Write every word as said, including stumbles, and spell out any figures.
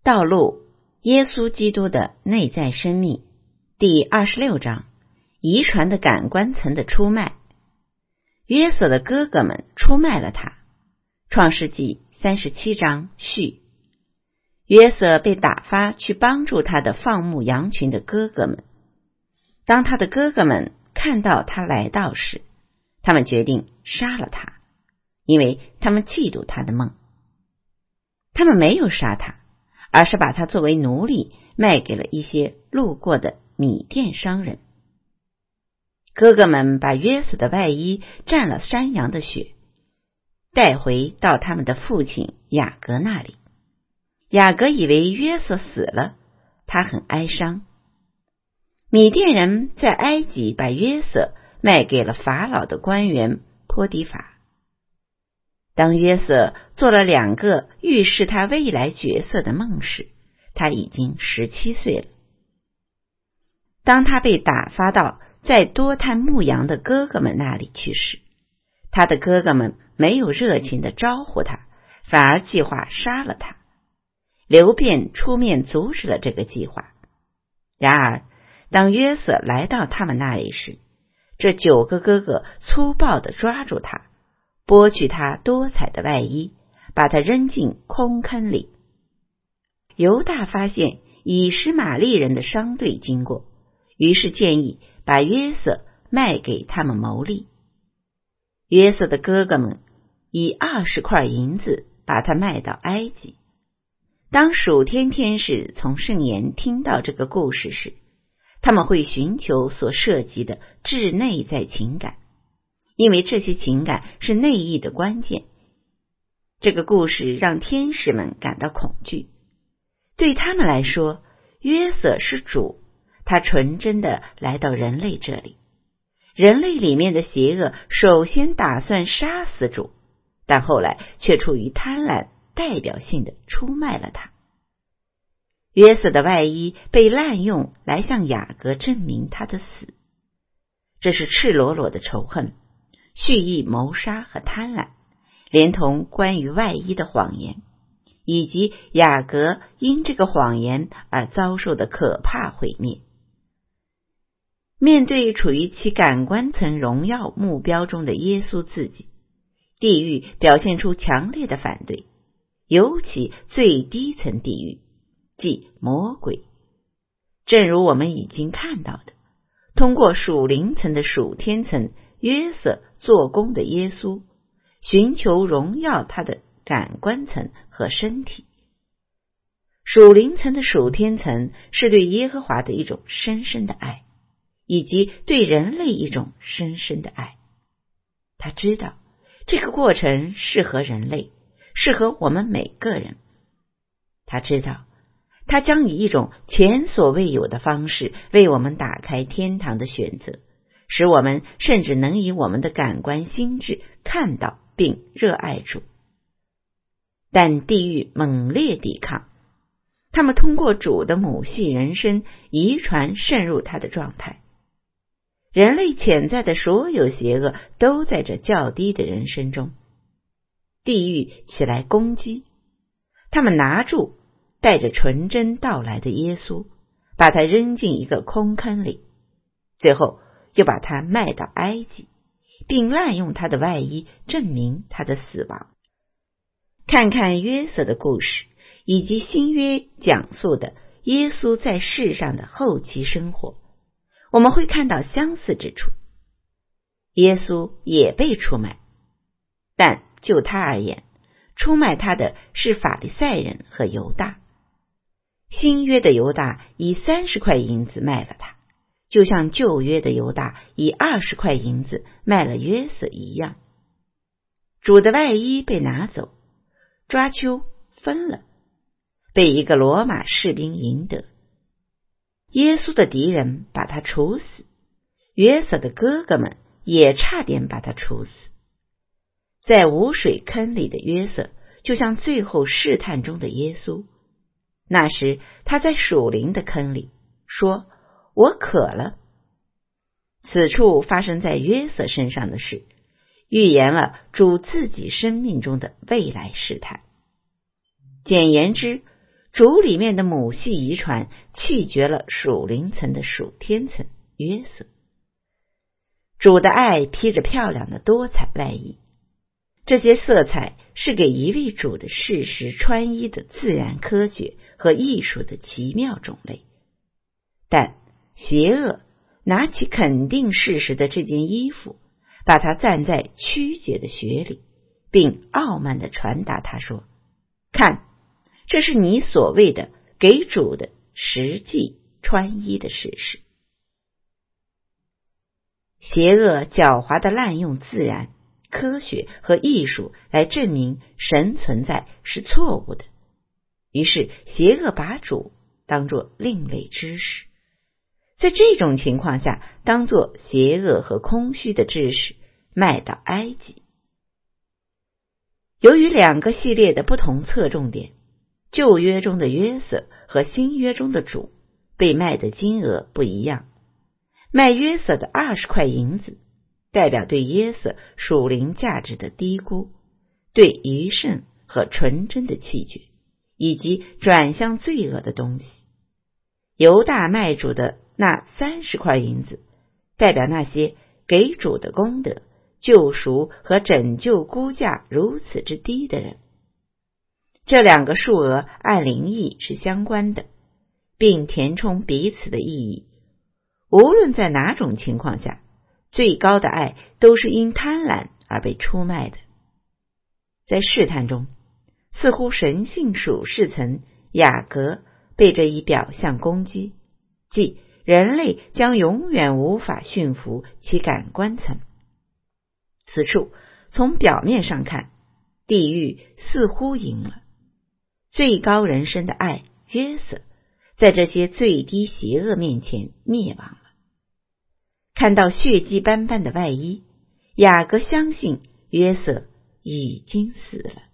道路，耶稣基督的内在生命，第二十六章，遗传的感官层的出卖。约瑟的哥哥们出卖了他。创世纪三十七章序。约瑟被打发去帮助他的放牧羊群的哥哥们。当他的哥哥们看到他来到时，他们决定杀了他，因为他们嫉妒他的梦。他们没有杀他，而是把他作为奴隶卖给了一些路过的米甸商人。哥哥们把约瑟的外衣蘸了山羊的血，带回到他们的父亲雅各那里。雅各以为约瑟死了，他很哀伤。米甸人在埃及把约瑟卖给了法老的官员波提法。当约瑟做了两个预示他未来角色的梦时，他已经十七岁了。当他被打发到在多探牧羊的哥哥们那里去时，他的哥哥们没有热情地招呼他，反而计划杀了他。流便出面阻止了这个计划。然而当约瑟来到他们那里时，这九个哥哥粗暴地抓住他，剥去他多彩的外衣，把他扔进空坑里。犹大发现以实玛利人的商队经过，于是建议把约瑟卖给他们牟利。约瑟的哥哥们以二十块银子把他卖到埃及。当属天天使从圣言听到这个故事时，他们会寻求所涉及的至内在情感，因为这些情感是内意的关键。这个故事让天使们感到恐惧。对他们来说，约瑟是主，他纯真的来到人类这里。人类里面的邪恶首先打算杀死主，但后来却出于贪婪代表性的出卖了他。约瑟的外衣被滥用来向雅各证明他的死，这是赤裸裸的仇恨、蓄意谋杀和贪婪，连同关于外衣的谎言，以及雅各因这个谎言而遭受的可怕毁灭。面对处于其感官层荣耀目标中的耶稣自己，地狱表现出强烈的反对，尤其最低层地狱，即魔鬼。正如我们已经看到的，通过属灵层的属天层约瑟做工的耶稣，寻求荣耀他的感官层和身体。属灵层的属天层是对耶和华的一种深深的爱，以及对人类一种深深的爱。他知道这个过程适合人类，适合我们每个人。他知道他将以一种前所未有的方式为我们打开天堂的选择，使我们甚至能以我们的感官心智看到并热爱主。但地狱猛烈抵抗，他们通过主的母系人生遗传渗入他的状态。人类潜在的所有邪恶都在这较低的人生中。地狱起来攻击，他们拿住带着纯真到来的耶稣，把他扔进一个空坑里，最后又把他卖到埃及，并滥用他的外衣证明他的死亡。看看约瑟的故事，以及新约讲述的耶稣在世上的后期生活，我们会看到相似之处。耶稣也被出卖，但就他而言，出卖他的是法利赛人和犹大。新约的犹大以三十块银子卖了他，就像旧约的犹大以二十块银子卖了约瑟一样。主的外衣被拿走，抓阄分了，被一个罗马士兵赢得。耶稣的敌人把他处死，约瑟的哥哥们也差点把他处死。在无水坑里的约瑟就像最后试探中的耶稣，那时他在属灵的坑里说，我渴了。此处发生在约瑟身上的事，预言了主自己生命中的未来试探。简言之， 主里面的母系遗传弃绝了属灵层的属天层约瑟。主的爱披着漂亮的多彩外衣，这些色彩是给一位主的事实穿衣的自然科学和艺术的奇妙种类。但邪恶拿起肯定事实的这件衣服，把它站在曲解的雪里，并傲慢地传达他说，看，这是你所谓的给主的实际穿衣的事实。邪恶狡猾地滥用自然、科学和艺术来证明神存在是错误的，于是邪恶把主当作另类知识，在这种情况下，当作邪恶和空虚的知识卖到埃及。由于两个系列的不同侧重点，旧约中的约瑟和新约中的主被卖的金额不一样。卖约瑟的二十块银子代表对约瑟属灵价值的低估，对余圣和纯真的弃绝，以及转向罪恶的东西。犹大卖主的那三十块银子代表那些给主的功德、救赎和拯救估价如此之低的人。这两个数额按灵意是相关的，并填充彼此的意义。无论在哪种情况下，最高的爱都是因贪婪而被出卖的。在试探中，似乎神性属世层雅各被这一表象攻击，即人类将永远无法驯服其感官层。此处从表面上看，地狱似乎赢了，最高人生的爱约瑟在这些最低邪恶面前灭亡了。看到血迹斑斑的外衣，雅各相信约瑟已经死了。